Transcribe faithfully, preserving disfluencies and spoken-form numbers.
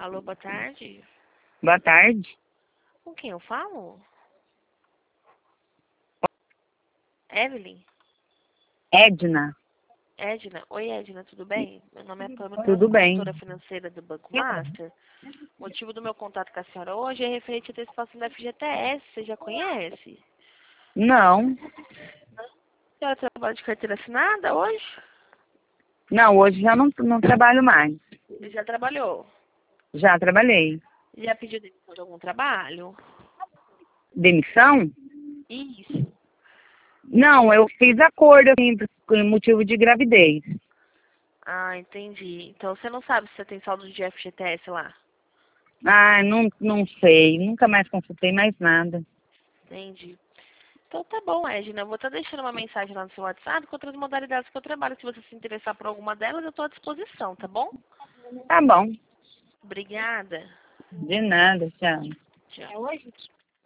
Alô, boa tarde. Boa tarde. Com quem eu falo? Evelyn? Edna. Edna? Oi, Edna, tudo bem? Meu nome é Pamela, eu Tudo sou bem. consultora financeira do Banco Master. O motivo do meu contato com a senhora hoje é referente à antecipação da F G T S. Você já conhece? Não. A senhora trabalha de carteira assinada hoje? Não, hoje já não, não trabalho mais. Você já trabalhou? Já trabalhei. Já pediu demissão de algum trabalho? Demissão? Isso. Não, eu fiz acordo assim, por motivo de gravidez. Ah, entendi. Então você não sabe se você tem saldo de F G T S lá? Ah, não, não sei. Nunca mais consultei mais nada. Entendi. Então tá bom, Edna. Eu vou estar deixando uma mensagem lá no seu WhatsApp com outras modalidades que eu trabalho. Se você se interessar por alguma delas, eu estou à disposição, tá bom? Tá bom. Obrigada. De nada, tchau. Tchau.